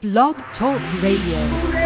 Blog Talk Radio.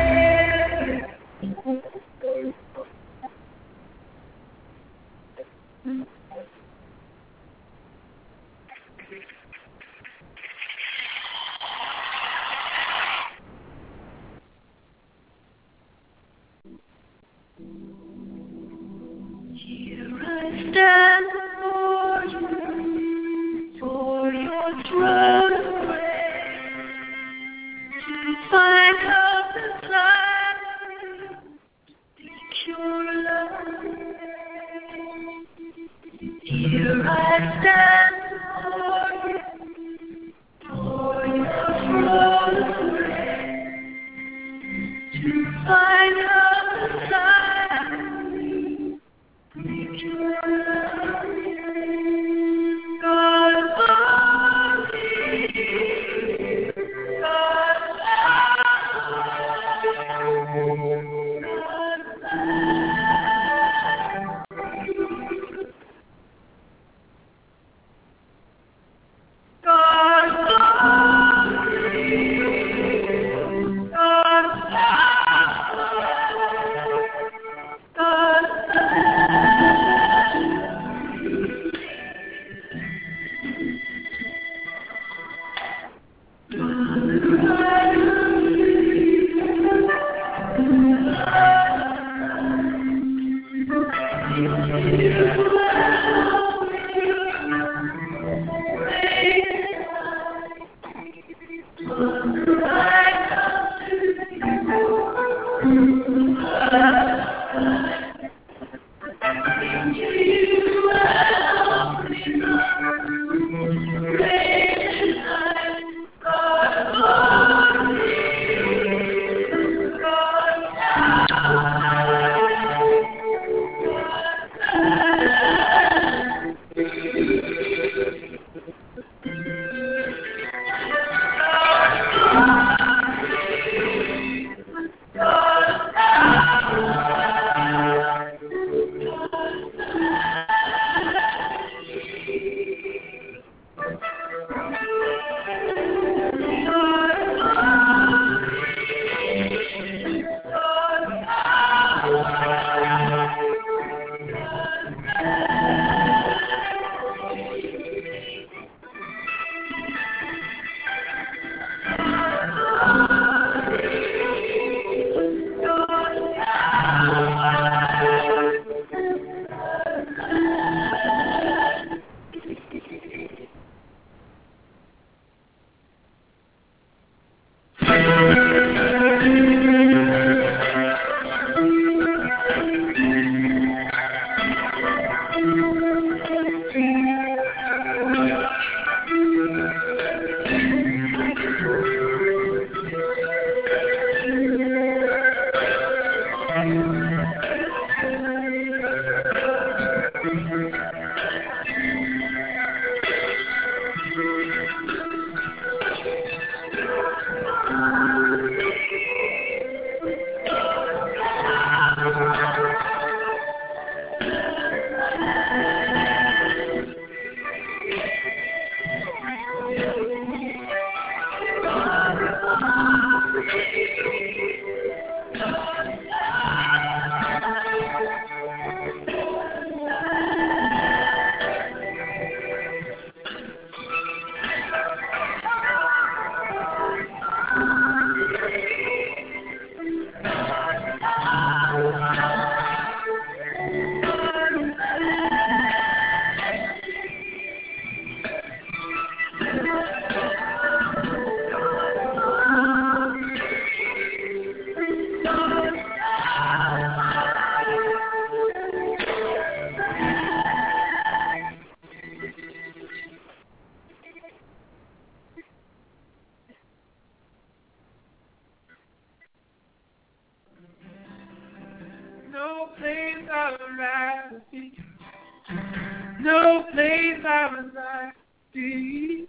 No place I would like to be.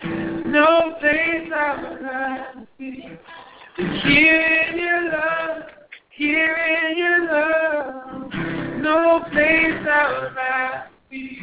No place I would like to be. Here in your love, here in your love. No place I would like to be.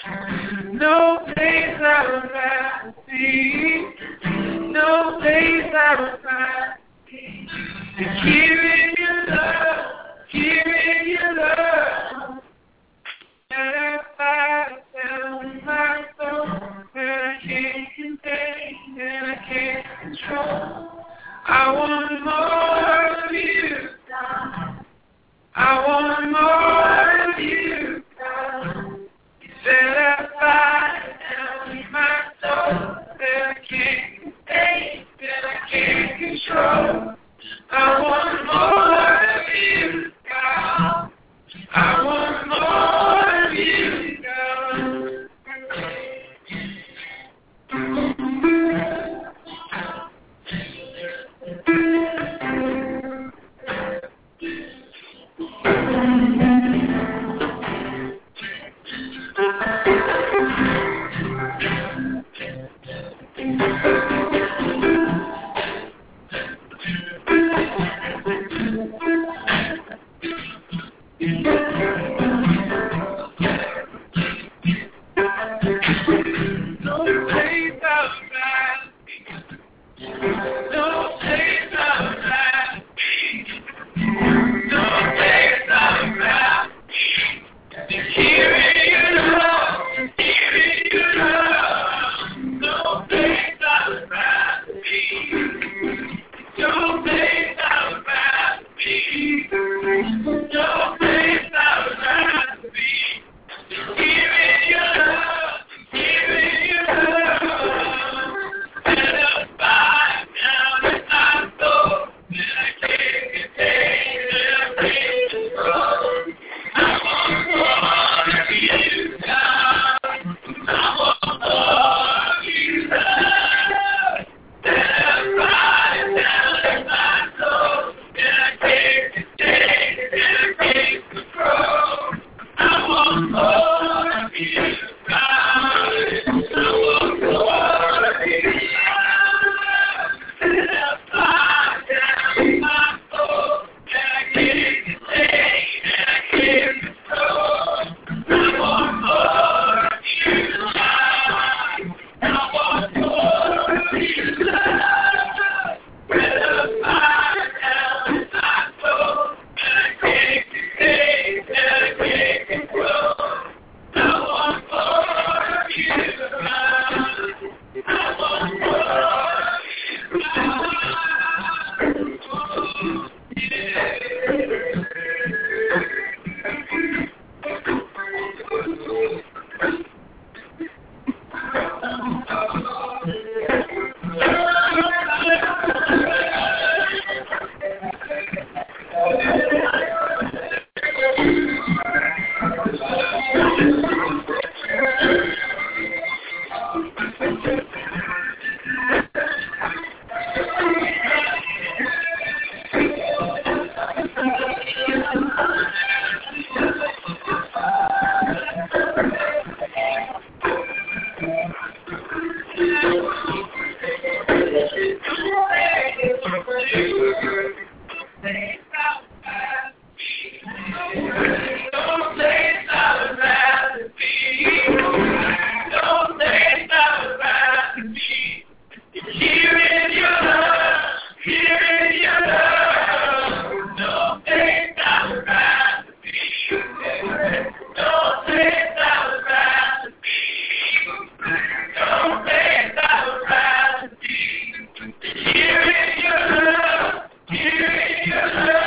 No place I would like to be. No place days I will find here in your love, here in your love. And I find down in my soul that I can't contain and I can't control. I want more of you. I want more of you. That I find down in my soul that I can't contain, that I can't control. I want more of you, God. I want more of you, God. Here in your love, here in your love.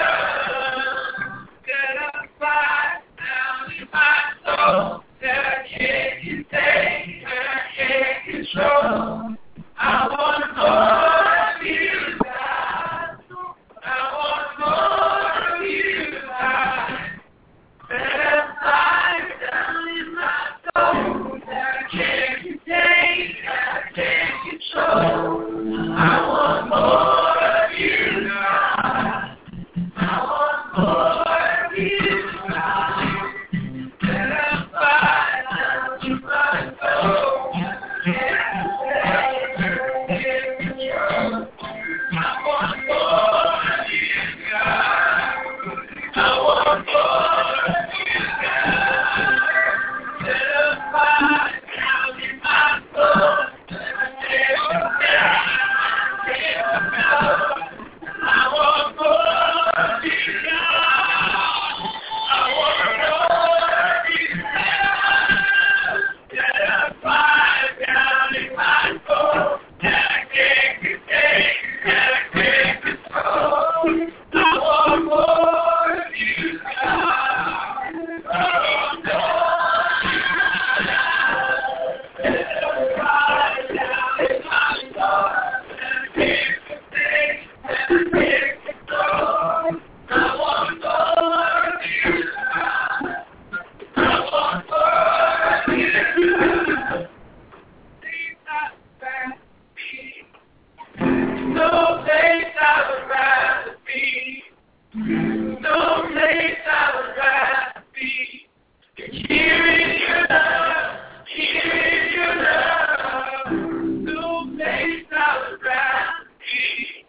No place I would rather be. Here in your love, here in your love. No place I would rather be.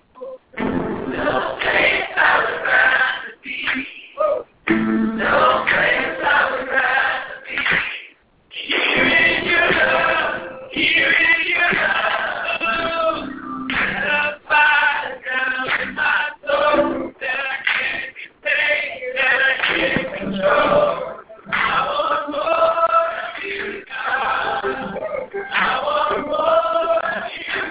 No place I would rather be. No place I would rather be. Here in your love, here in your love. And I find down in my soul that I can't contain, that I can't control. I want more of you, God. I want more of you,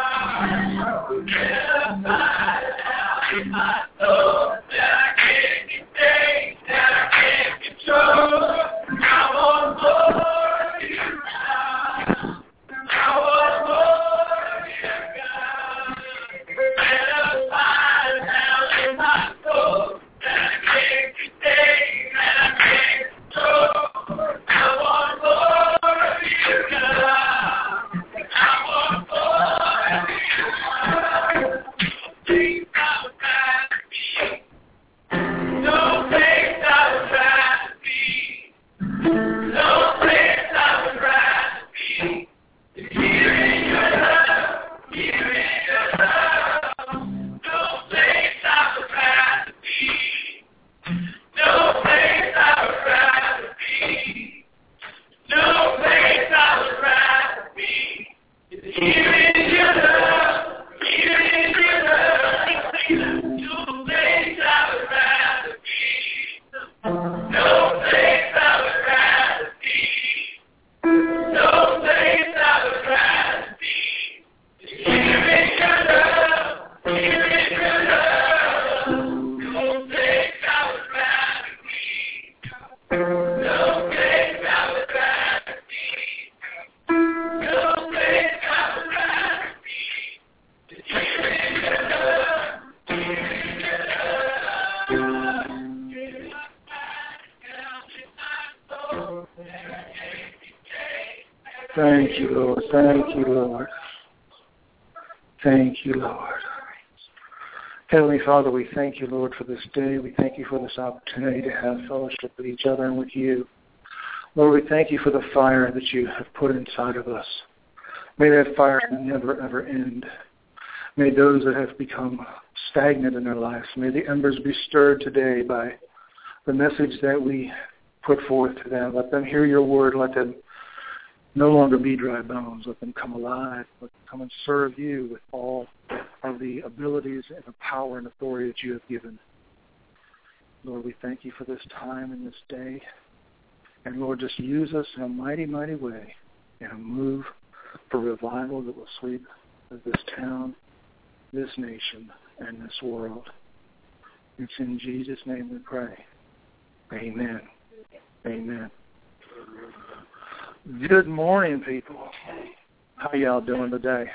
God. And I find down in my soul that I can't contain, that I can't control. I want more of you, God. I want more of you, God. And I find down in my soul that I can't contain, that I can't control. I want more of you, God. I want more of you, God. Things I would rather be. No place I would rather be. No place I would rather be. Here in your love, here in your love. No place I would rather be. No place I would rather be. No place I would rather be. Here in your love, here in your love. No place I would rather be. No place I would rather be. No place I would rather be. Here in your love, here in your love. No place I would rather be. No place I would rather be. No place I would rather be. Here in your love, here in your love. Give my mind down in my soul that I can't contain. Thank you, Lord. Thank you, Lord. Thank you, Lord. Heavenly Father, we thank you, Lord, for this day. We thank you for this opportunity to have fellowship with each other and with you. Lord, we thank you for the fire that you have put inside of us. May that fire never, ever end. May those that have become stagnant in their lives, may the embers be stirred today by the message that we put forth to them. Let them hear your word. Let them no longer be dry bones. Let them come alive. Let them come and serve you with all of the abilities and the power and authority that you have given. Lord, we thank you for this time and this day. And Lord, just use us in a mighty, mighty way in a move for revival that will sweep this town, this nation, and this world. It's in Jesus' name we pray. Amen. Amen. Good morning, people. How y'all doing today?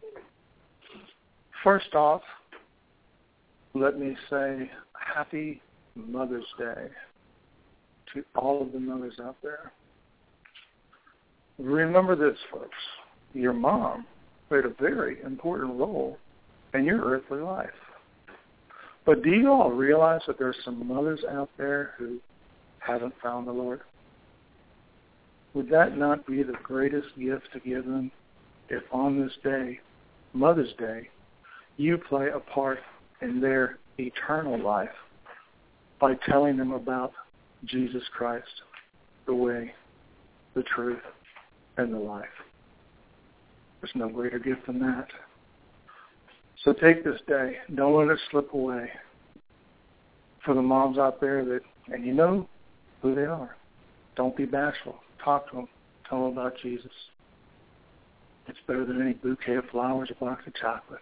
First off, let me say Happy Mother's Day to all of the mothers out there. Remember this, folks. Your mom played a very important role in your earthly life. But do you all realize that there are some mothers out there who haven't found the Lord? Would that not be the greatest gift to give them if on this day, Mother's Day, you play a part in their eternal life by telling them about Jesus Christ, the way, the truth, and the life? There's no greater gift than that. So take this day. Don't let it slip away. For the moms out there that, and you know who they are, don't be bashful. Talk to them. Tell them about Jesus. It's better than any bouquet of flowers or box of chocolates.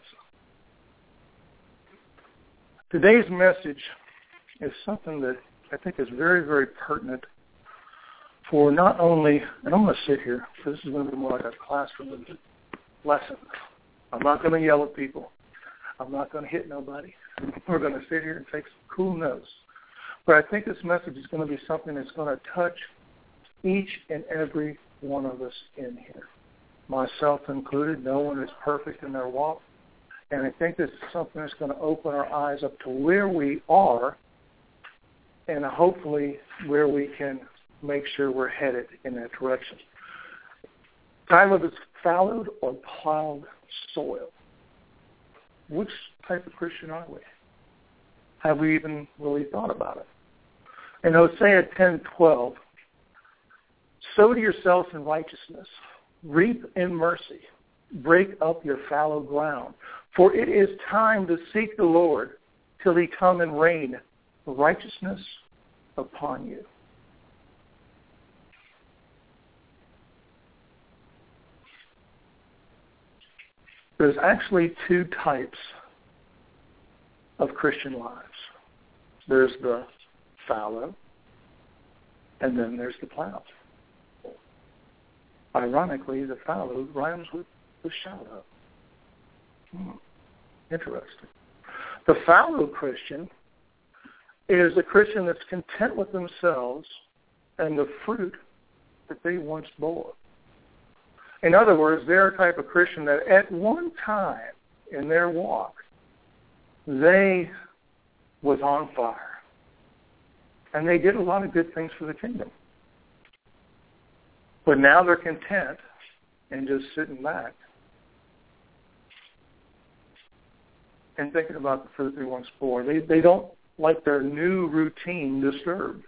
Today's message is something that I think is very, very pertinent for not only, and I'm going to sit here, so this is going to be more like a classroom lesson. I'm not going to yell at people. I'm not going to hit nobody. We're going to sit here and take some cool notes. But I think this message is going to be something that's going to touch each and every one of us in here, myself included. No one is perfect in their walk. And I think this is something that's going to open our eyes up to where we are and hopefully where we can make sure we're headed in that direction. Time of is fallowed or plowed soil. Which type of Christian are we? Have we even really thought about it? In Hosea 10:12, sow to yourselves in righteousness, reap in mercy, break up your fallow ground. For it is time to seek the Lord till he come and rain righteousness upon you. There's actually two types of Christian lives. There's the fallow, and then there's the plowed. Ironically, the fallow rhymes with the shallow. Interesting. The fallow Christian is a Christian that's content with themselves and the fruit that they once bore. In other words, they're a type of Christian that at one time in their walk, they was on fire. And they did a lot of good things for the kingdom. But now they're content and just sitting back and thinking about the fruit they once bore. They don't like their new routine disturbed.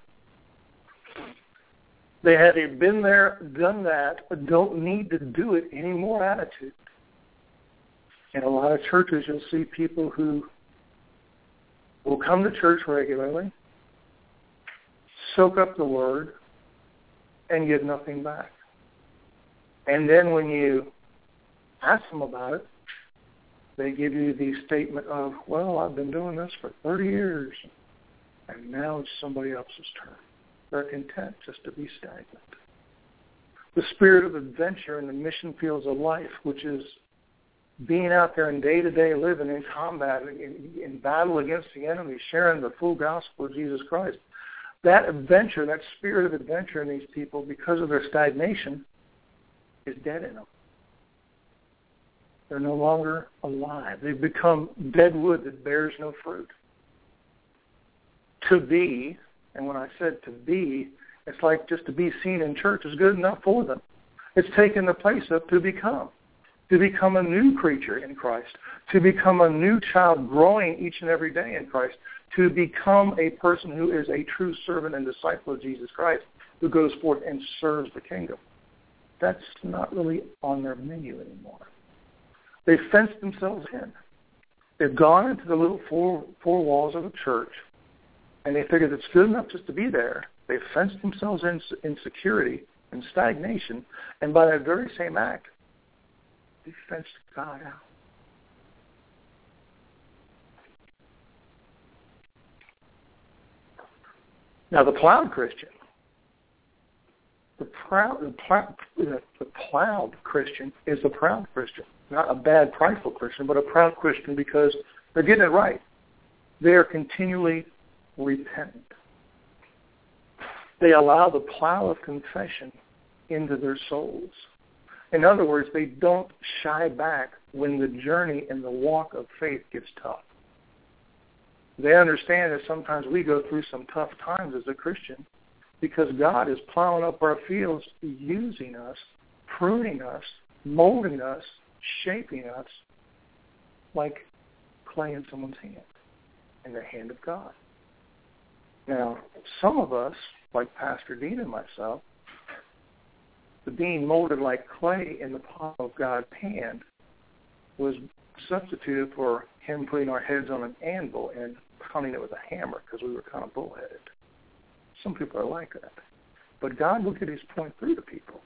They had a been there, done that, but don't need to do it anymore attitude. In a lot of churches, you'll see people who will come to church regularly, soak up the word, and give nothing back. And then when you ask them about it, they give you the statement of, well, I've been doing this for 30 years, and now it's somebody else's turn. They're content just to be stagnant. The spirit of adventure in the mission fields of life, which is being out there in day-to-day living, in combat, in battle against the enemy, sharing the full gospel of Jesus Christ, that adventure, that spirit of adventure in these people, because of their stagnation, is dead in them. They're no longer alive. They've become dead wood that bears no fruit. To be, and when I said to be, it's like just to be seen in church is good enough for them. It's taken the place of to become a new creature in Christ, to become a new child growing each and every day in Christ, to become a person who is a true servant and disciple of Jesus Christ, who goes forth and serves the kingdom. That's not really on their menu anymore. They've fenced themselves in. They've gone into the little four walls of a church, and they figured it's good enough just to be there. They've fenced themselves in security and stagnation, and by that very same act, they fenced God out. Now, the plowed Christian, the plowed Christian is a proud Christian, not a bad, prideful Christian, but a proud Christian because they're getting it right. They are continually repentant. They allow the plow of confession into their souls. In other words, they don't shy back when the journey and the walk of faith gets tough. They understand that sometimes we go through some tough times as a Christian because God is plowing up our fields, using us, pruning us, molding us, shaping us like clay in someone's hand, in the hand of God. Now, some of us, like Pastor Dean and myself, the being molded like clay in the palm of God's hand was substituted for him putting our heads on an anvil and pounding it with a hammer because we were kind of bullheaded. Some people are like that. But God will get his point through to people.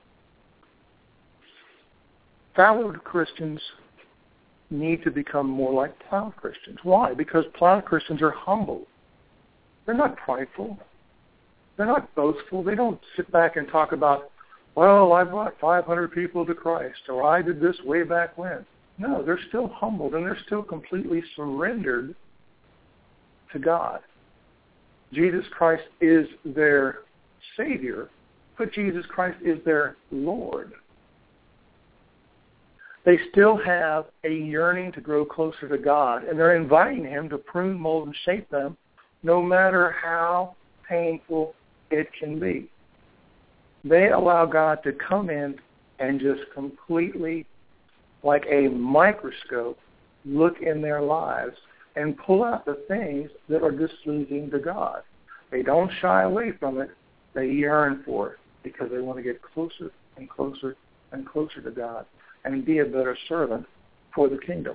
Fallowed Christians need to become more like plowed Christians. Why? Because plowed Christians are humble. They're not prideful. They're not boastful. They don't sit back and talk about, well, I brought 500 people to Christ, or I did this way back when. No, they're still humbled, and they're still completely surrendered to God. Jesus Christ is their Savior, but Jesus Christ is their Lord. They still have a yearning to grow closer to God, and they're inviting him to prune, mold, and shape them, no matter how painful it can be. They allow God to come in and just completely, like a microscope, look in their lives and pull out the things that are displeasing to God. They don't shy away from it. They yearn for it because they want to get closer and closer and closer to God and be a better servant for the kingdom.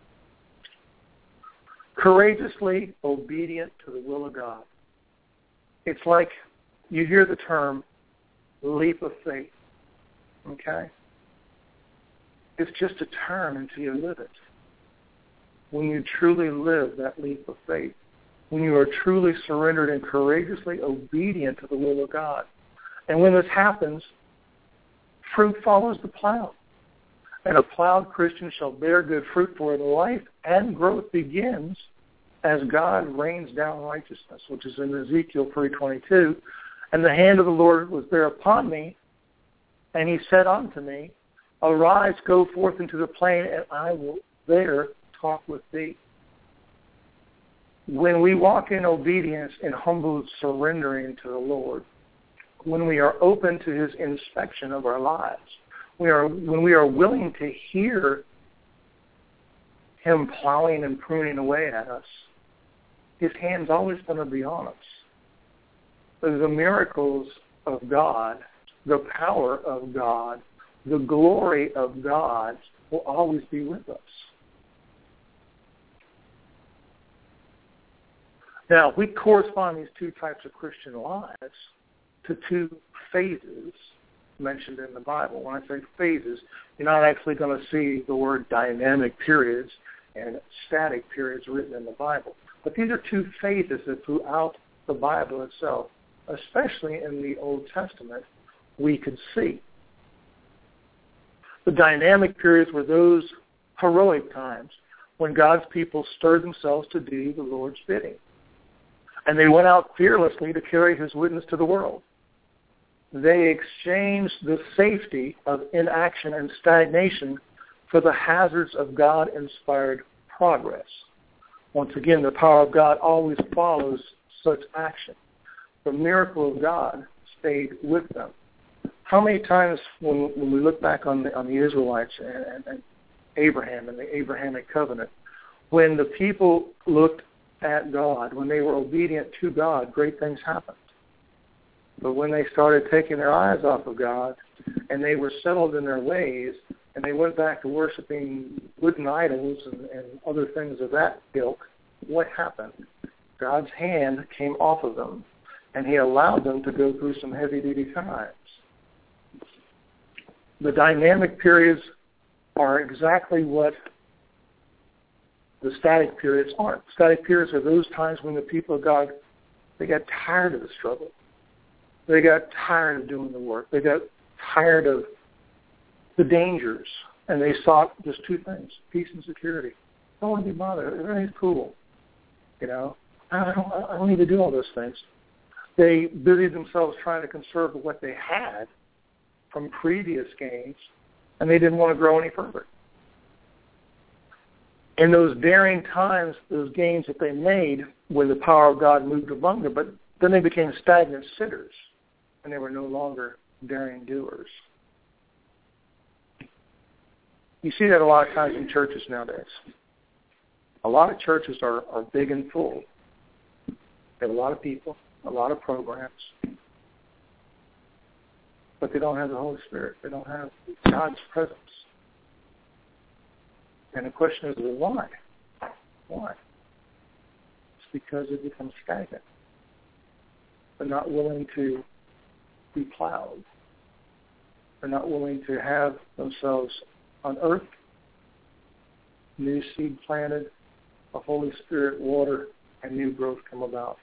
Courageously obedient to the will of God. It's like you hear the term leap of faith, okay? It's just a term until you live it. When you truly live that leap of faith, when you are truly surrendered and courageously obedient to the will of God. And when this happens, fruit follows the plow. And a plowed Christian shall bear good fruit, for life and growth begins as God rains down righteousness, which is in Ezekiel 3:22. And the hand of the Lord was there upon me, and he said unto me, Arise, go forth into the plain, and I will there talk with thee. When we walk in obedience and humble surrendering to the Lord, when we are open to his inspection of our lives, when we are willing to hear him plowing and pruning away at us, his hand's always going to be on us. The miracles of God, the power of God, the glory of God will always be with us. Now, we correspond these two types of Christian lives to two phases mentioned in the Bible. When I say phases, you're not actually going to see the word dynamic periods and static periods written in the Bible. But these are two phases that throughout the Bible itself, especially in the Old Testament, we could see. The dynamic periods were those heroic times when God's people stirred themselves to do the Lord's bidding. And they went out fearlessly to carry his witness to the world. They exchanged the safety of inaction and stagnation for the hazards of God-inspired progress. Once again, the power of God always follows such action. The miracle of God stayed with them. How many times when we look back on the Israelites and Abraham and the Abrahamic covenant, when the people looked at God, when they were obedient to God, great things happened. But when they started taking their eyes off of God and they were settled in their ways and they went back to worshiping wooden idols and other things of that ilk, what happened? God's hand came off of them and he allowed them to go through some heavy-duty times. The dynamic periods are exactly what the static periods aren't. Static periods are those times when the people of God, they got tired of the struggle. They got tired of doing the work. They got tired of the dangers, and they sought just two things, peace and security. I don't want to be bothered. Everything's cool. You know, I don't need to do all those things. They busied themselves trying to conserve what they had from previous gains, and they didn't want to grow any further. In those daring times, those gains that they made, when the power of God moved among them, but then they became stagnant sitters, and they were no longer daring doers. You see that a lot of times in churches nowadays. A lot of churches are big and full. They have a lot of people, a lot of programs, but they don't have the Holy Spirit. They don't have God's presence. And the question is, well, why? Why? It's because it becomes stagnant. They're not willing to be plowed. They're not willing to have themselves unearthed, new seed planted, the Holy Spirit water, and new growth come about.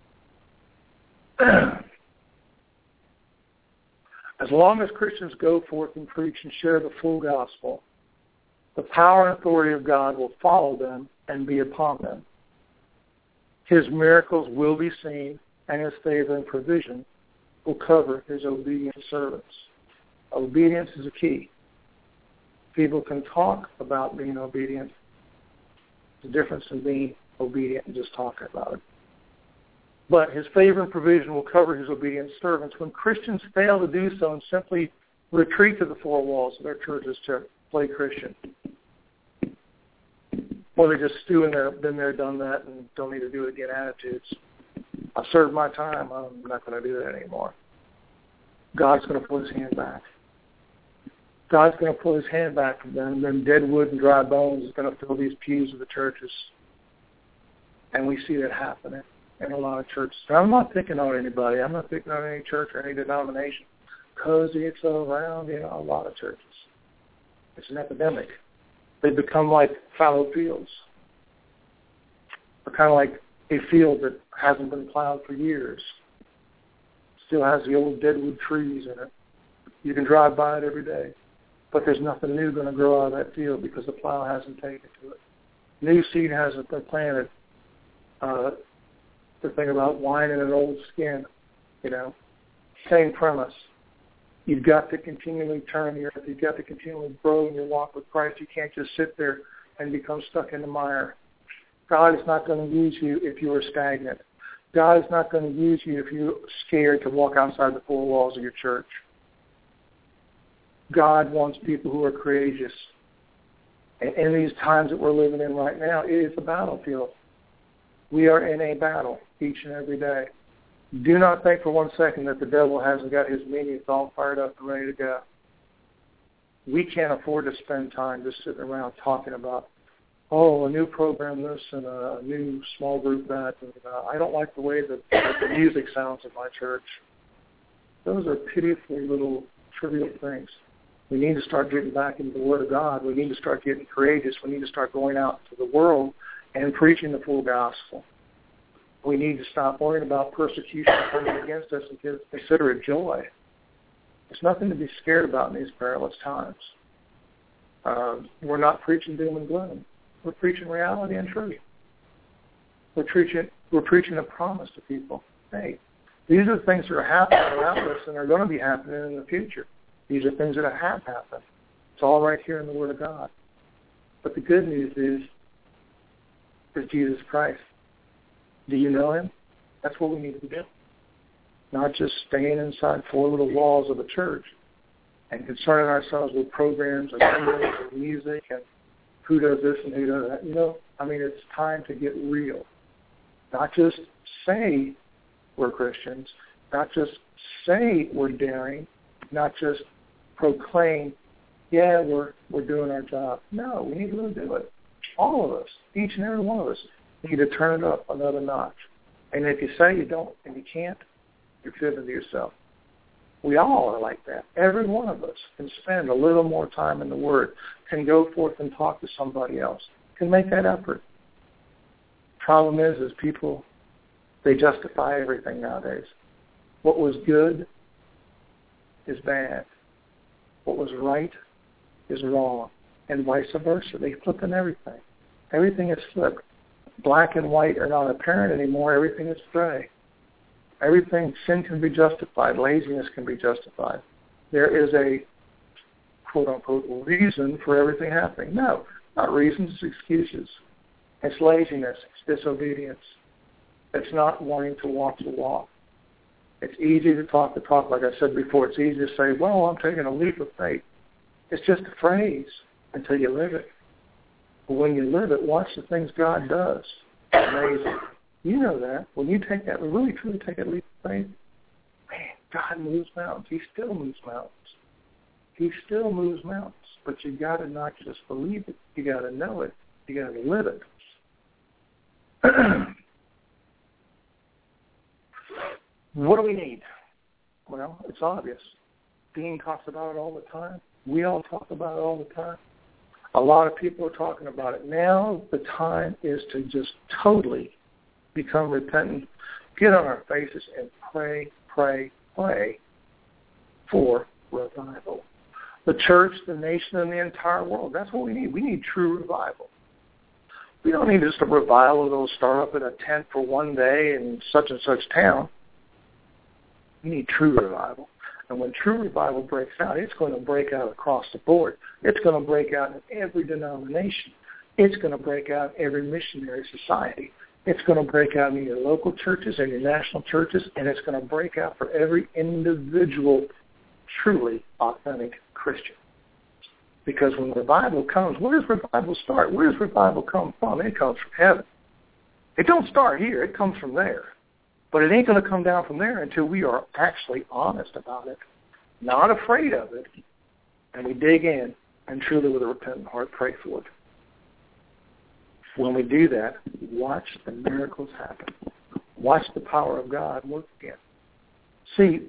As long as Christians go forth and preach and share the full gospel, the power and authority of God will follow them and be upon them. His miracles will be seen, and his favor and provision will cover his obedient servants. Obedience is a key. People can talk about being obedient. The difference in being obedient and just talking about it. But his favor and provision will cover his obedient servants. When Christians fail to do so and simply retreat to the four walls of their churches to play Christian, or they just stew in their been there, done that, and don't need to do it again attitudes. I've served my time. I'm not going to do that anymore. God's going to pull his hand back. God's going to pull his hand back from them. Then dead wood and dry bones is going to fill these pews of the churches. And we see that happening in a lot of churches. Now, I'm not picking on anybody. I'm not picking on any church or any denomination, because it's around a lot of churches. It's an epidemic. They become like fallow fields. They're kind of like a field that hasn't been plowed for years. Still has the old deadwood trees in it. You can drive by it every day. But there's nothing new going to grow out of that field because the plow hasn't taken to it. New seed hasn't been planted. The thing about wine in an old skin, same premise. You've got to continually turn the earth. You've got to continually grow in your walk with Christ. You can't just sit there and become stuck in the mire. God is not going to use you if you are stagnant. God is not going to use you if you're scared to walk outside the four walls of your church. God wants people who are courageous. And in these times that we're living in right now, it is a battlefield. We are in a battle each and every day. Do not think for 1 second that the devil hasn't got his minions all fired up and ready to go. We can't afford to spend time just sitting around talking about, a new program this and a new small group that. And, I don't like the way that the music sounds in my church. Those are pitifully little trivial things. We need to start getting back into the Word of God. We need to start getting courageous. We need to start going out to the world and preaching the full gospel. We need to stop worrying about persecution coming against us and consider it joy. There's nothing to be scared about in these perilous times. We're not preaching doom and gloom. We're preaching reality and truth. We're preaching a promise to people. Hey, these are the things that are happening around us and are going to be happening in the future. These are things that have happened. It's all right here in the Word of God. But the good news is Jesus Christ. Do you know him? That's what we need to do. Not just staying inside four little walls of a church and concerning ourselves with programs and memories and music and who does this and who does that. It's time to get real. Not just say we're Christians, not just say we're daring, not just proclaim, we're doing our job. No, we need to really do it. All of us, each and every one of us, need to turn it up another notch. And if you say you don't and you can't, you're fibbing to yourself. We all are like that. Every one of us can spend a little more time in the Word, can go forth and talk to somebody else, can make that effort. Problem is people, they justify everything nowadays. What was good is bad. What was right is wrong. And vice versa. They flip in everything. Everything is flipped. Black and white are not apparent anymore. Everything is gray. Everything, sin can be justified. Laziness can be justified. There is a quote-unquote reason for everything happening. No, not reasons, it's excuses. It's laziness. It's disobedience. It's not wanting to walk the walk. It's easy to talk the talk, like I said before. It's easy to say, well, I'm taking a leap of faith. It's just a phrase until you live it. But when you live it, watch the things God does. It's amazing. You know that. When you take that, really truly take that leap of faith, man, God moves mountains. He still moves mountains. He still moves mountains. But you got to not just believe it. You got to know it. You got to live it. What do we need? Well, it's obvious. Dean talks about it all the time. We all talk about it all the time. A lot of people are talking about it. Now the time is to just totally become repentant, get on our faces and pray for revival. The church, the nation, and the entire world. That's what we need. We need true revival. We don't need just a revival that will start up in a tent for one day in such and such town. We need true revival. And when true revival breaks out, it's going to break out across the board. It's going to break out in every denomination. It's going to break out in every missionary society. It's going to break out in your local churches and your national churches, and it's going to break out for every individual, truly authentic Christian. Because when revival comes, where does revival start? Where does revival come from? It comes from heaven. It don't start here. It comes from there. But it ain't going to come down from there until we are actually honest about it, not afraid of it, and we dig in and truly with a repentant heart pray for it. When we do that, watch the miracles happen. Watch the power of God work again. See,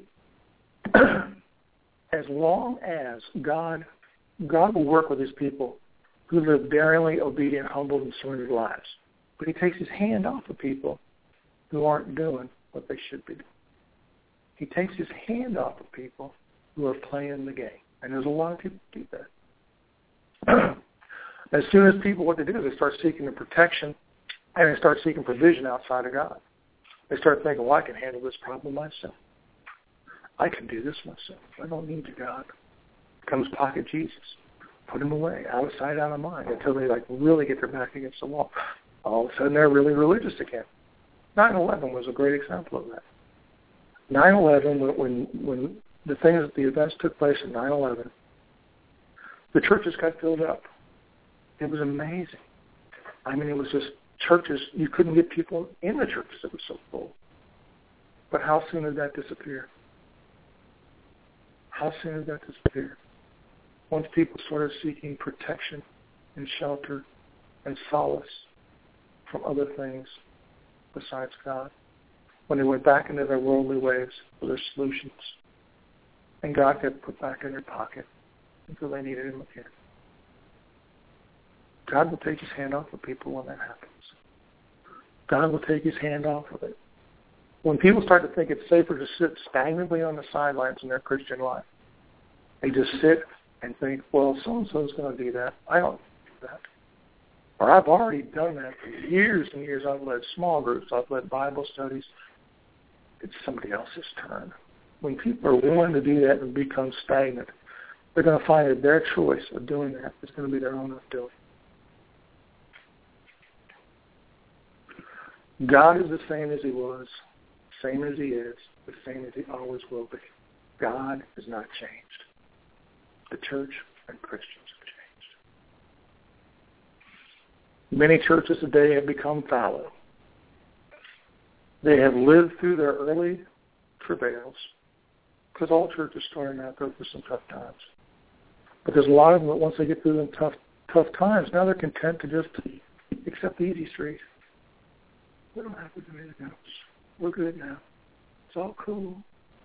as long as God will work with his people who live daringly, obedient, humbled, and surrendered lives. But he takes his hand off of people who aren't doing what they should be doing. He takes his hand off of people who are playing the game. And there's a lot of people who do that. As soon as people, what they do is they start seeking the protection and they start seeking provision outside of God. They start thinking, well, I can handle this problem myself. I can do this myself. I don't need you, God. Comes pocket Jesus. Put him away, out of sight, out of mind, until they really get their back against the wall. All of a sudden, they're really religious again. 9/11 was a great example of that. 9/11, when the events took place at 9/11, the churches got filled up. It was amazing. I mean, it was just churches, you couldn't get people in the churches. It was so full. But how soon did that disappear? How soon did that disappear? Once people started seeking protection and shelter and solace from other things besides God, when they went back into their worldly ways for their solutions, and God got put back in their pocket until they needed him again. God will take his hand off of people when that happens. God will take his hand off of it. When people start to think it's safer to sit stagnantly on the sidelines in their Christian life, they just sit and think, well, so-and-so is going to do that. I don't do that. Or I've already done that for years and years. I've led small groups. I've led Bible studies. It's somebody else's turn. When people are willing to do that and become stagnant, they're going to find that their choice of doing that is going to be their own undoing. God is the same as he was, same as he is, the same as he always will be. God has not changed. The church and Christians have changed. Many churches today have become fallow. They have lived through their early travails, because all churches starting out go through some tough times. But there's a lot of them that once they get through them tough times, now they're content to just accept the easy street. We don't have to do anything else. We're good now. It's all cool.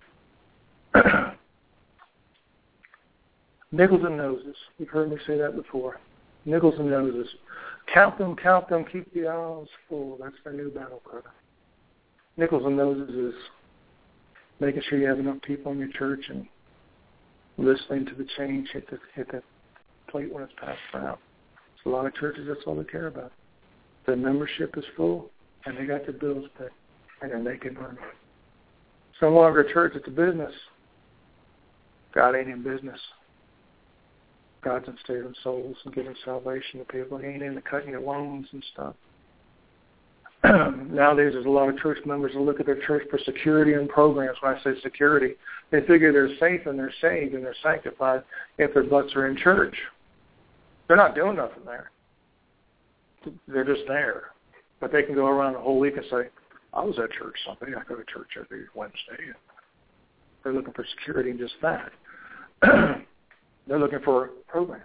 Nickels and noses. You've heard me say that before. Nickels and noses. Count them, keep the aisles full. That's their new battle cry. Nickels and noses is making sure you have enough people in your church and listening to the change hit the plate when it's passed around. So a lot of churches, that's all they care about. Their membership is full, and they got their bills paid, and they're making money. It's no longer a church, it's a business. God ain't in business. God's in saving souls and giving salvation to people. He ain't into cutting your loans and stuff. Nowadays, there's a lot of church members that look at their church for security and programs. When I say security, they figure they're safe and they're saved and they're sanctified if their butts are in church. They're not doing nothing there. They're just there. But they can go around the whole week and say, I was at church Sunday. I go to church every Wednesday. They're looking for security in just that. They're looking for programs.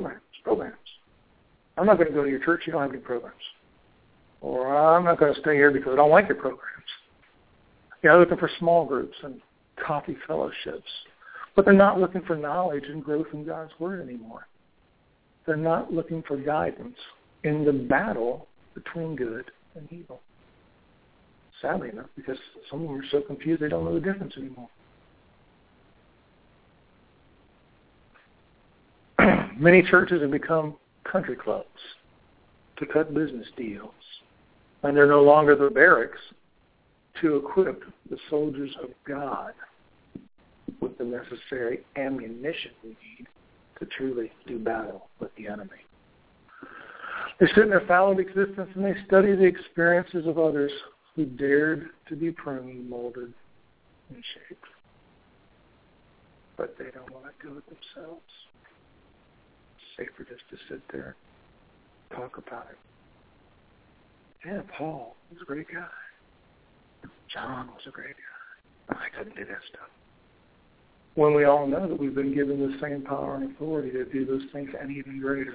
I'm not going to go to your church. You don't have any programs. Or I'm not going to stay here because I don't like your programs. They're looking for small groups and coffee fellowships. But they're not looking for knowledge and growth in God's Word anymore. They're not looking for guidance in the battle between good and evil. Sadly enough, because some of them are so confused they don't know the difference anymore. Many churches have become country clubs to cut business deals. And they're no longer the barracks to equip the soldiers of God. with the necessary ammunition we need to truly do battle with the enemy. They sit in their fallow existence and they study the experiences of others who dared to be pruned, molded, and shaped. But they don't want to do it themselves. It's safer just to sit there and talk about it. Yeah, Paul was a great guy. John was a great guy. I couldn't do that stuff. When we all know that we've been given the same power and authority to do those things and even greater.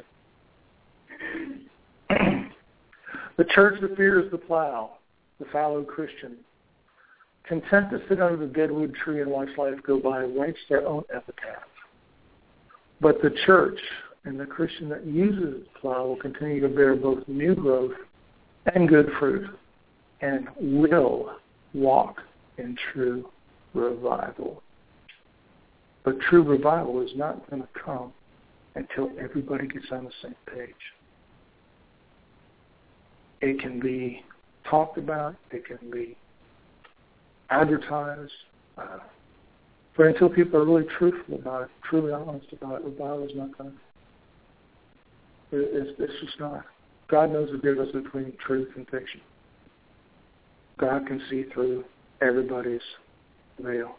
The church that fears the plow, the fallow Christian, content to sit under the deadwood tree and watch life go by, writes their own epitaph. But the church and the Christian that uses the plow will continue to bear both new growth and good fruit, and will walk in true revival. But true revival is not going to come until everybody gets on the same page. It can be talked about, it can be advertised, but until people are really truthful about it, truly honest about it, revival is not going to. It's just not. God knows the difference between truth and fiction. God can see through everybody's veil.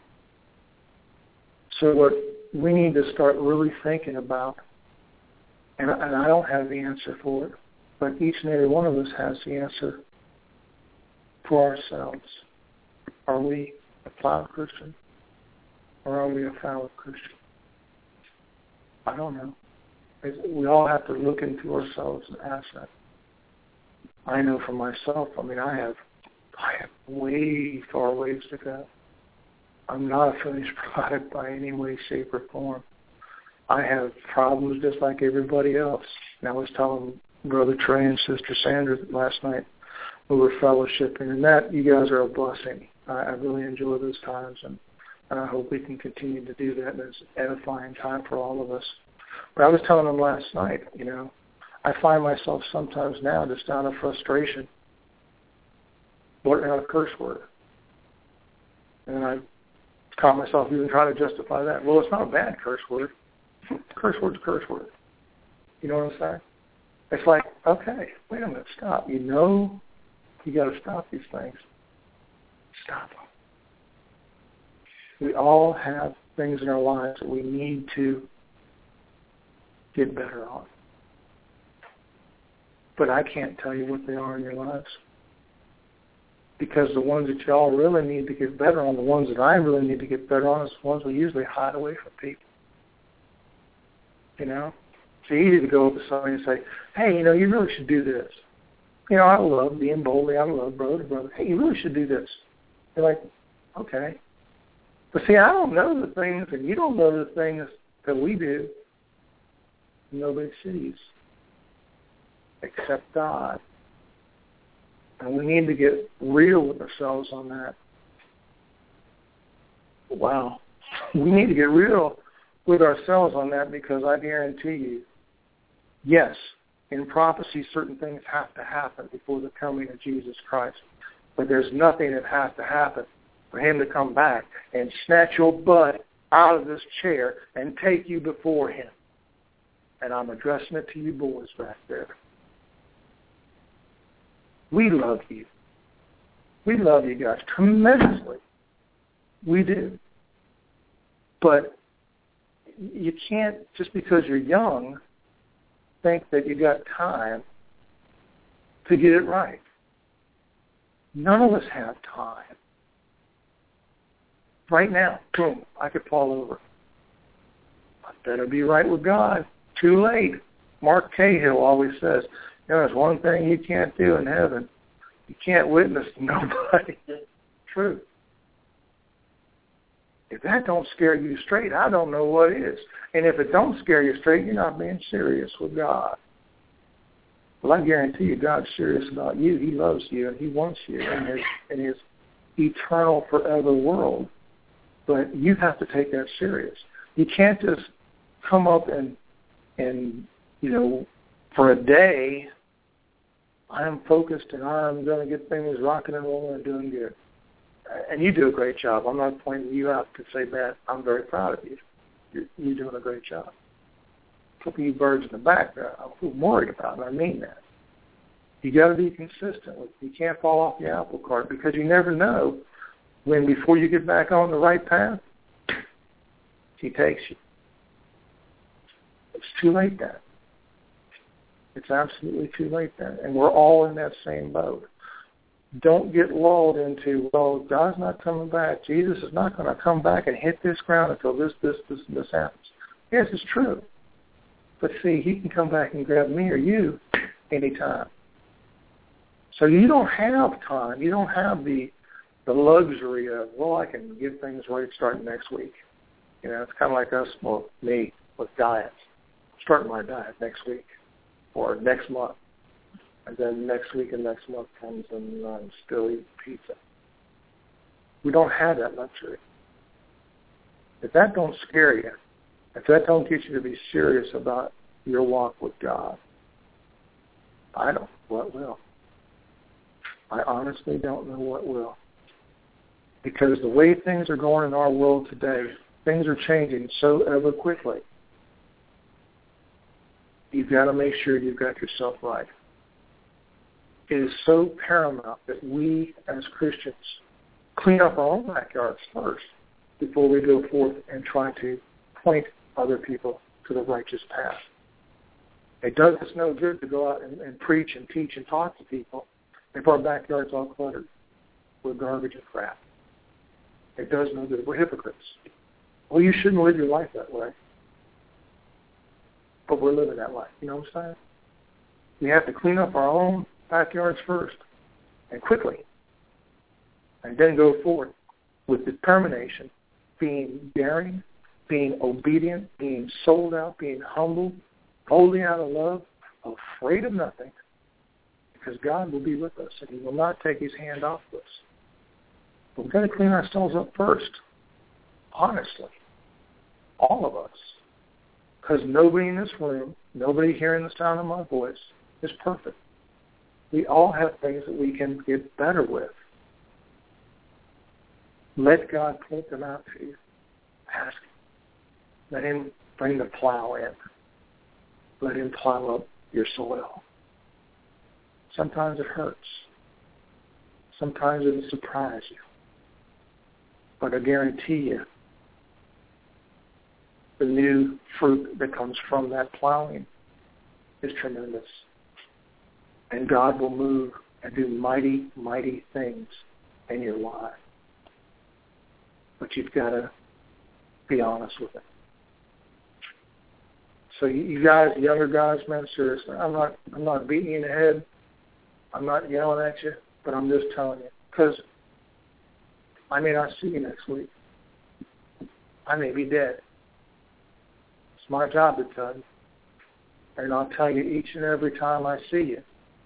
So what we need to start really thinking about, and I don't have the answer for it, but each and every one of us has the answer for ourselves. Are we a plowed Christian or are we a fallow Christian? I don't know. We all have to look into ourselves and ask that. I know for myself, I have way far ways to go. I'm not a finished product by any way, shape, or form. I have problems just like everybody else. And I was telling Brother Trey and Sister Sandra last night we were fellowshipping, and that, you guys are a blessing. I really enjoy those times, and I hope we can continue to do that. It's an edifying time for all of us. But I was telling them last night, I find myself sometimes now just out of frustration blurting out a curse word. And I caught myself even trying to justify that. Well, it's not a bad curse word. Curse word's a curse word. You know what I'm saying? It's like, okay, wait a minute, stop. You got to stop these things. Stop them. We all have things in our lives that we need to get better on. But I can't tell you what they are in your lives. Because the ones that y'all really need to get better on, the ones that I really need to get better on, is the ones we usually hide away from people. It's easy to go up to somebody and say, hey, you really should do this. I love being boldly. I love brother to brother. Hey, you really should do this. They're like, okay. But see, I don't know the things, and you don't know the things that we do. Nobody sees except God. And we need to get real with ourselves on that. Wow. We need to get real with ourselves on that, because I guarantee you, yes, in prophecy, certain things have to happen before the coming of Jesus Christ. But there's nothing that has to happen for him to come back and snatch your butt out of this chair and take you before him. And I'm addressing it to you boys back there. We love you. We love you guys tremendously. We do. But you can't, just because you're young, think that you got time to get it right. None of us have time. Right now, boom, I could fall over. I better be right with God. Too late. Mark Cahill always says, there's one thing you can't do in heaven. You can't witness to nobody. True. If that don't scare you straight, I don't know what is. And if it don't scare you straight, you're not being serious with God. Well, I guarantee you, God's serious about you. He loves you, and he wants you in his eternal, forever world. But you have to take that serious. You can't just come up and for a day, I'm focused and I'm going to get things rocking and rolling and doing good. And you do a great job. I'm not pointing you out to say that. I'm very proud of you. You're doing a great job. A couple of you birds in the back there, I'm worried about, and I mean that. You got to be consistent with it. You can't fall off the apple cart because you never know when, before you get back on the right path, he takes you. It's too late then. It's absolutely too late then. And we're all in that same boat. Don't get lulled into, well, God's not coming back. Jesus is not going to come back and hit this ground until this happens. Yes, it's true. But see, he can come back and grab me or you anytime. So you don't have time. You don't have the luxury of, well, I can get things right starting next week. You know, it's kind of like us, well, me, with diets. Starting my diet next week or next month. And then next week and next month comes and I'm still eating pizza. We don't have that luxury. If that don't scare you, if that don't get you to be serious about your walk with God, I don't know what will. I honestly don't know what will. Because the way things are going in our world today, things are changing so ever quickly. You've got to make sure you've got yourself right. It is so paramount that we as Christians clean up our own backyards first before we go forth and try to point other people to the righteous path. It does us no good to go out and preach and teach and talk to people if our backyard's all cluttered with garbage and crap. It does no good. We're hypocrites. Well, you shouldn't live your life that way. But we're living that life. You know what I'm saying? We have to clean up our own backyards first, and quickly, and then go forward with determination, being daring, being obedient, being sold out, being humble, wholly out of love, afraid of nothing, because God will be with us, and he will not take his hand off us. But we've got to clean ourselves up first, honestly, all of us, because nobody in this room, nobody hearing the sound of my voice is perfect. We all have things that we can get better with. Let God point them out to you. Ask him. Let him bring the plow in. Let him plow up your soil. Sometimes it hurts. Sometimes it'll surprise you. But I guarantee you, the new fruit that comes from that plowing is tremendous. And God will move and do mighty, mighty things in your life. But you've got to be honest with it. So you guys, younger guys, man, seriously, I'm not beating you in the head. I'm not yelling at you, but I'm just telling you. Because I may not see you next week. I may be dead. It's my job to tell you. And I'll tell you each and every time I see you.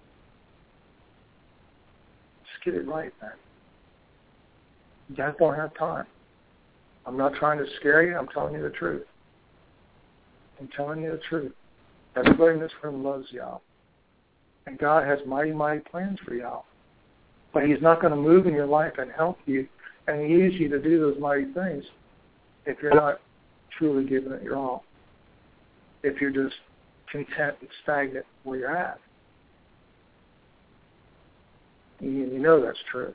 Just get it right, man. You guys don't have time. I'm not trying to scare you. I'm telling you the truth. I'm telling you the truth. Everybody in this room loves y'all. And God has mighty, mighty plans for y'all. But he's not going to move in your life and help you and use you to do those mighty things if you're not truly giving it your all. If you're just content and stagnant where you're at. You know that's true.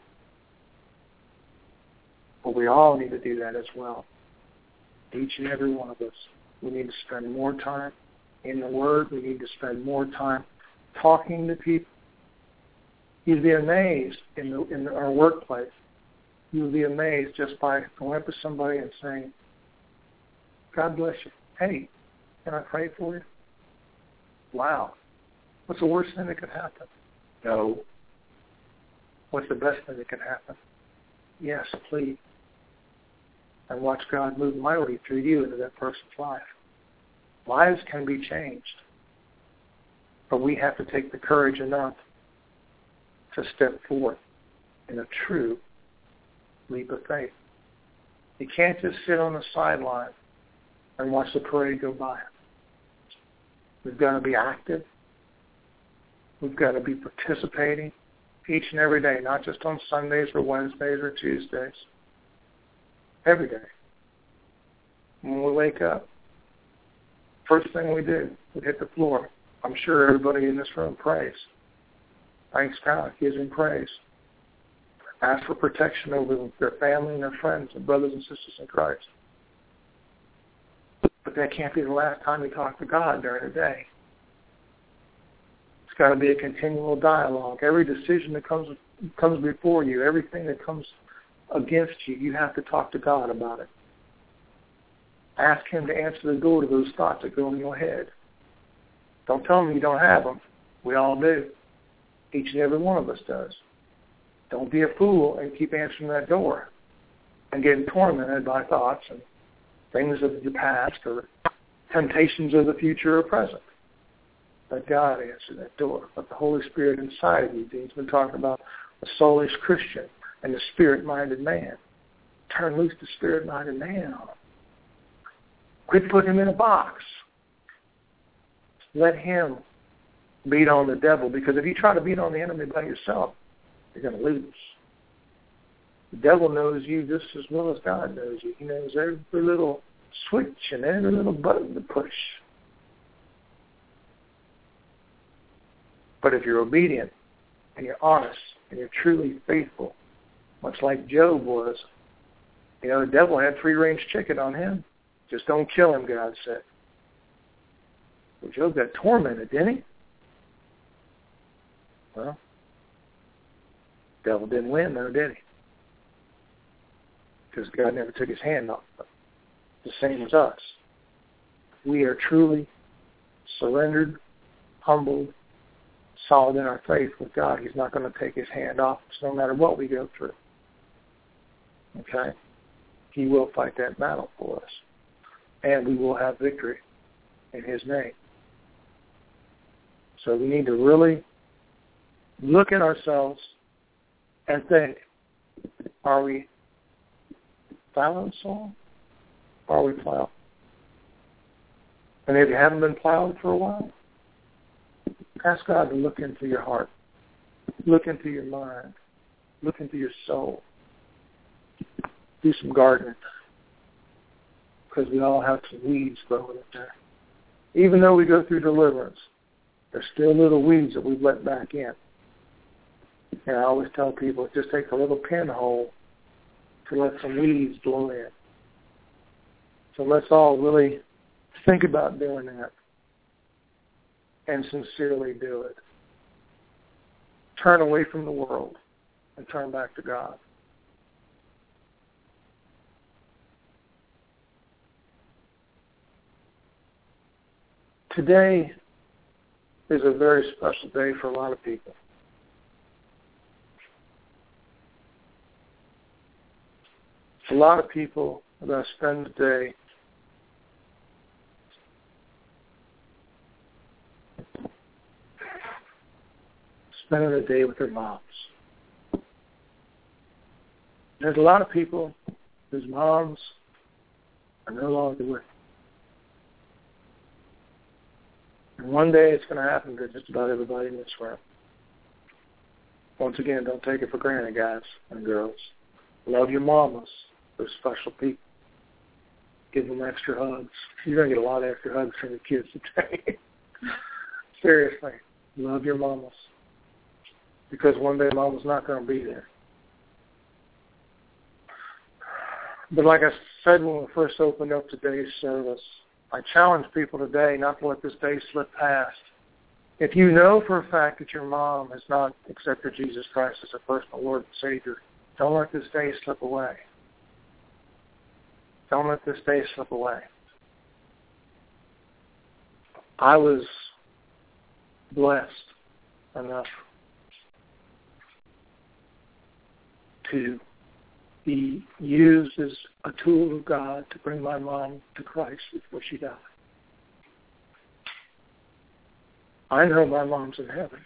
But we all need to do that as well. Each and every one of us. We need to spend more time in the Word. We need to spend more time talking to people. You'd be amazed in our workplace. You'll be amazed just by going up to somebody and saying, God bless you. Hey, can I pray for you? Wow. What's the worst thing that could happen? No. What's the best thing that can happen? Yes, please. And watch God move mightily through you into that person's life. Lives can be changed. But we have to take the courage enough to step forth in a true leap of faith. You can't just sit on the sideline and watch the parade go by. We've got to be active. We've got to be participating each and every day, not just on Sundays or Wednesdays or Tuesdays. Every day. When we wake up, first thing we do, we hit the floor. I'm sure everybody in this room prays. Thanks God, gives him praise. Ask for protection over their family and their friends and brothers and sisters in Christ. But that can't be the last time we talk to God during the day. It's got to be a continual dialogue. Every decision that comes before you, everything that comes against you, you have to talk to God about it. Ask him to answer the door to those thoughts that go in your head. Don't tell him you don't have them. We all do. Each and every one of us does. Don't be a fool and keep answering that door and getting tormented by thoughts and things of the past or temptations of the future or present. Let God answer that door. Let the Holy Spirit inside of you. He's been talking about the soulish Christian and the spirit-minded man. Turn loose the spirit-minded man on him. Quit putting him in a box. Let him beat on the devil, because if you try to beat on the enemy by yourself, you're going to lose. The devil knows you just as well as God knows you. He knows every little switch and every little button to push. But if you're obedient and you're honest and you're truly faithful, much like Job was, the devil had free-range chicken on him. Just don't kill him, God said. Well, Job got tormented, didn't he? Well, the devil didn't win, though, did he? Because God never took his hand off him. The same as us. We are truly surrendered, humbled, solid in our faith with God. He's not going to take his hand off us no matter what we go through. Okay? He will fight that battle for us. And we will have victory in his name. So we need to really look at ourselves and think, are we plowing soil? Or are we plowed? And if you haven't been plowed for a while, ask God to look into your heart, look into your mind, look into your soul. Do some gardening, because we all have some weeds growing in there. Even though we go through deliverance, there's still little weeds that we've let back in. And I always tell people it just takes a little pinhole to let some weeds blow in. So let's all really think about doing that and sincerely do it. Turn away from the world and turn back to God. Today is a very special day for a lot of people. A lot of people are going to spend the day with their moms. There's a lot of people whose moms are no longer with them. And one day it's going to happen to just about everybody in this world. Once again, don't take it for granted, guys and girls. Love your mamas. They're special people. Give them extra hugs. You're going to get a lot of extra hugs from your kids today. Seriously. Love your mamas. Because one day mama's not going to be there. But like I said when we first opened up today's service, I challenge people today not to let this day slip past. If you know for a fact that your mom has not accepted Jesus Christ as a personal Lord and Savior, don't let this day slip away. Don't let this day slip away. I was blessed enough to be used as a tool of God to bring my mom to Christ before she died. I know my mom's in heaven.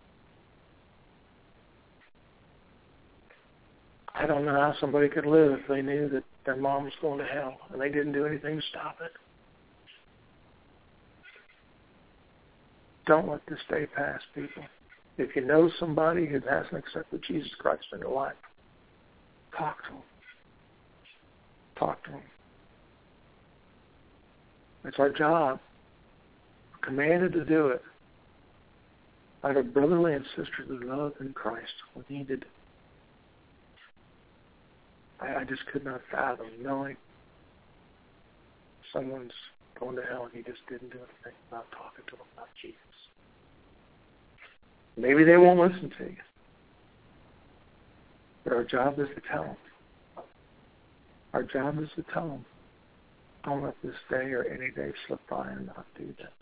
I don't know how somebody could live if they knew that their mom was going to hell and they didn't do anything to stop it. Don't let this day pass, people. If you know somebody who hasn't accepted Jesus Christ in their life, talk to them. Talk to them. It's our job. We're commanded to do it. Out of brotherly and sisterly love in Christ, we needed. I just could not fathom knowing someone's going to hell and he just didn't do anything about talking to them about Jesus. Maybe they won't listen to you. But our job is to tell them. Our job is to tell them, don't let this day or any day slip by and not do that.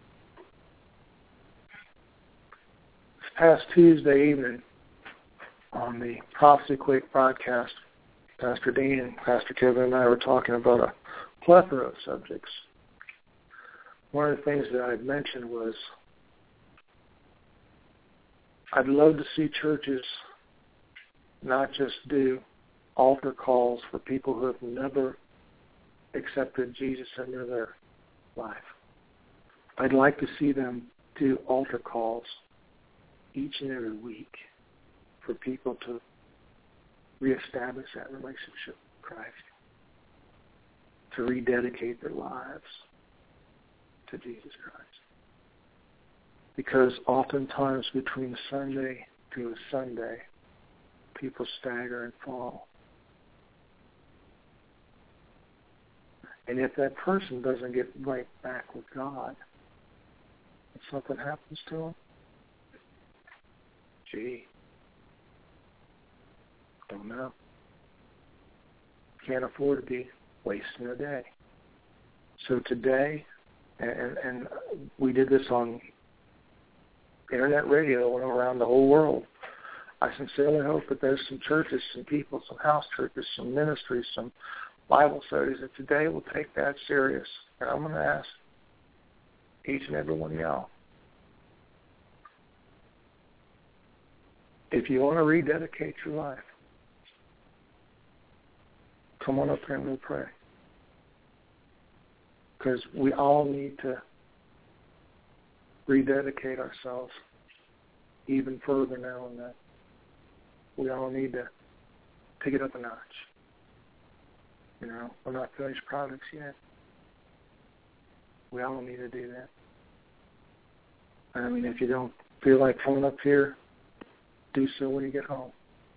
This past Tuesday evening on the Prophecy Quake broadcast, Pastor Dean and Pastor Kevin and I were talking about a plethora of subjects. One of the things that I had mentioned was I'd love to see churches not just do altar calls for people who have never accepted Jesus into their life. I'd like to see them do altar calls each and every week for people to reestablish that relationship with Christ, to rededicate their lives to Jesus Christ. Because oftentimes between Sunday to a Sunday, people stagger and fall. And if that person doesn't get right back with God, and something happens to them, don't know. Can't afford to be wasting a day. So today, and we did this on internet radio, went around the whole world. I sincerely hope that there's some churches, some people, some house churches, some ministries, some Bible studies that today will take that serious. And I'm going to ask each and every one of y'all, if you want to rededicate your life, come on up here and we'll pray. Because we all need to rededicate ourselves even further now and then. We all need to pick it up a notch. You know, we're not finished products yet. We all need to do that. I mean, if you don't feel like coming up here, do so when you get home.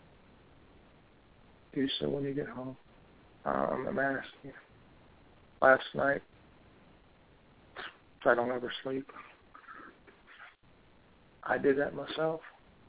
Do so when you get home. I'm asking you. Last night, I don't ever sleep. I did that myself.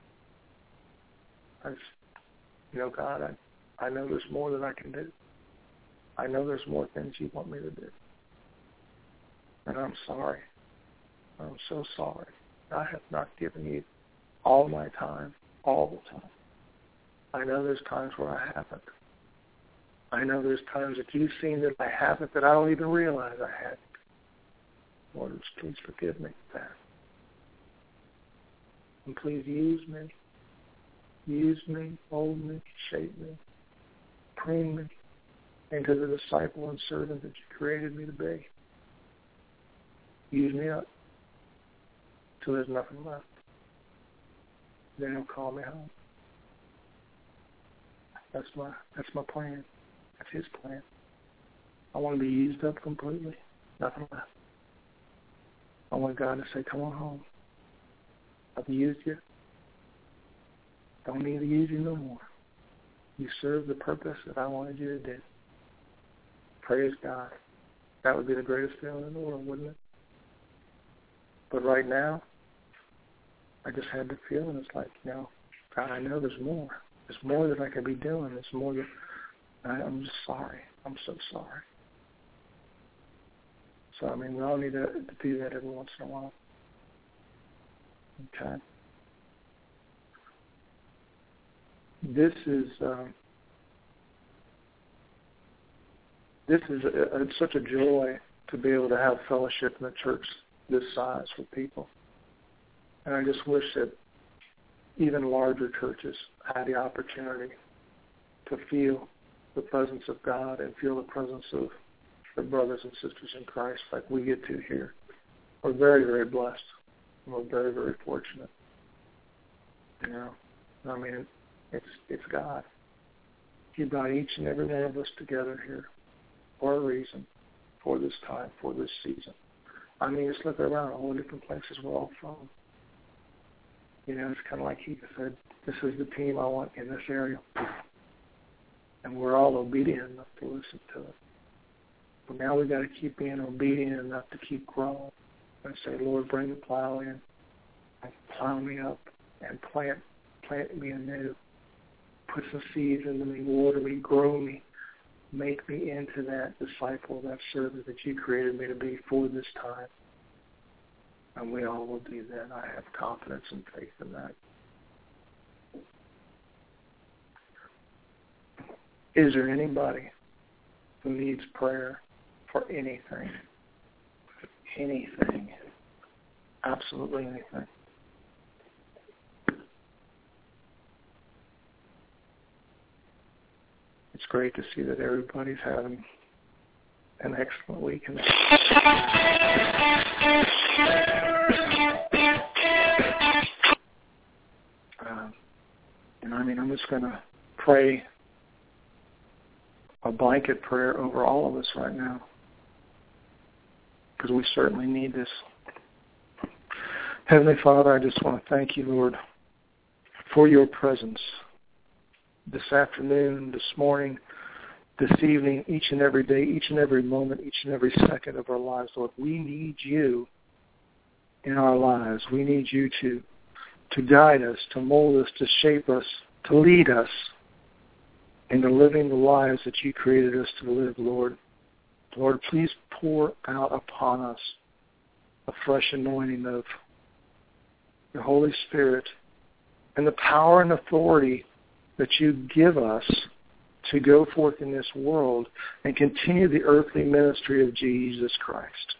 I just, God, I know there's more that I can do. I know there's more things you want me to do. And I'm sorry. I'm so sorry. I have not given you all my time, all the time. I know there's times where I haven't. I know there's times that you've seen that I haven't, that I don't even realize I hadn't. Lord, please forgive me for that. And please use me. Use me, mold me, shape me, prune me into the disciple and servant that you created me to be. Use me up till there's nothing left. Then he'll call me home. That's my plan. That's his plan. I want to be used up completely. Nothing left. I want God to say, come on home. I've used you. Don't need to use you no more. You serve the purpose that I wanted you to do. Praise God. That would be the greatest feeling in the world, wouldn't it? But right now, I just had the feeling, it's like, God, I know there's more. There's more that I could be doing. There's more that I'm just sorry. I'm so sorry. So, I mean, we all need to do that every once in a while. Okay. This is such a joy to be able to have fellowship in a church this size with people. And I just wish that even larger churches had the opportunity to feel the presence of God and feel the presence of their brothers and sisters in Christ like we get to here. We're very, very blessed. And we're very, very fortunate. You know, I mean, it's God. He brought each and every one of us together here for a reason, for this time, for this season. I mean, just look around, all the different places we're all from. You know, it's kind of like he said, this is the team I want in this area. And we're all obedient enough to listen to it. But now we've got to keep being obedient enough to keep growing and say, Lord, bring the plow in and plow me up and plant me anew. Put some seeds into me, water me, grow me, make me into that disciple, that servant that you created me to be for this time. And we all will do that. I have confidence and faith in that. Is there anybody who needs prayer for anything? Anything. Absolutely anything. It's great to see that everybody's having an excellent week. And I mean, I'm just going to pray a blanket prayer over all of us right now, because we certainly need this. Heavenly Father, I just want to thank you, Lord, for your presence this afternoon, this morning, this evening, each and every day, each and every moment, each and every second of our lives, Lord. We need you in our lives. We need you to guide us, to mold us, to shape us, to lead us into living the lives that you created us to live, Lord. Lord, please pour out upon us a fresh anointing of your Holy Spirit and the power and authority that you give us to go forth in this world and continue the earthly ministry of Jesus Christ.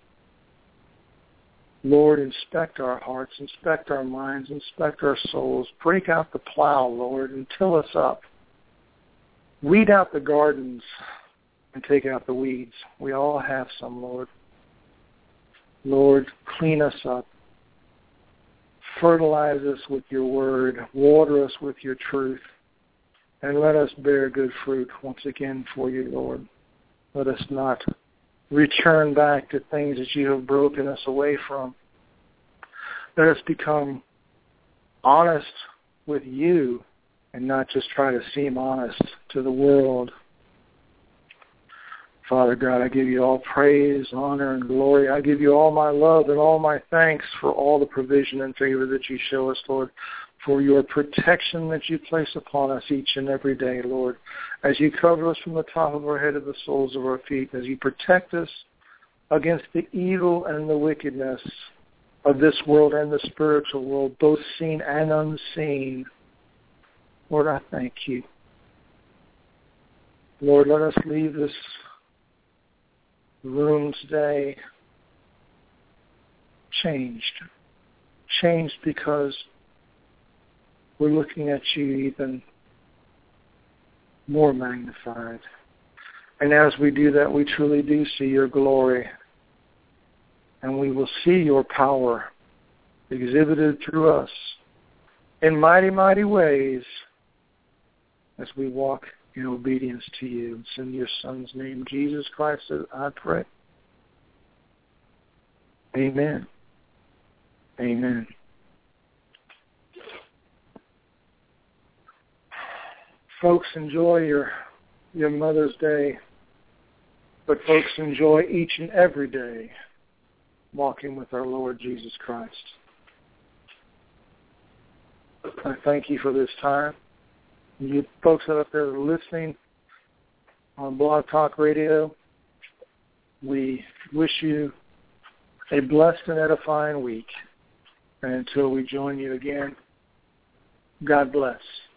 Lord, inspect our hearts, inspect our minds, inspect our souls. Break out the plow, Lord, and till us up. Weed out the gardens and take out the weeds. We all have some, Lord. Lord, clean us up. Fertilize us with your word. Water us with your truth. And let us bear good fruit once again for you, Lord. Let us not return back to things that you have broken us away from. Let us become honest with you and not just try to seem honest to the world. Father God, I give you all praise, honor, and glory. I give you all my love and all my thanks for all the provision and favor that you show us, Lord, for your protection that you place upon us each and every day, Lord, as you cover us from the top of our head to the soles of our feet, as you protect us against the evil and the wickedness of this world and the spiritual world, both seen and unseen. Lord, I thank you. Lord, let us leave this room today changed. Changed because we're looking at you even more magnified. And as we do that, we truly do see your glory. And we will see your power exhibited through us in mighty, mighty ways as we walk in obedience to you. It's in your Son's name, Jesus Christ, that I pray. Amen. Amen. Folks, enjoy your Mother's Day, but folks, enjoy each and every day walking with our Lord Jesus Christ. I thank you for this time. You folks out there that are listening on Blog Talk Radio, we wish you a blessed and edifying week. And until we join you again, God bless.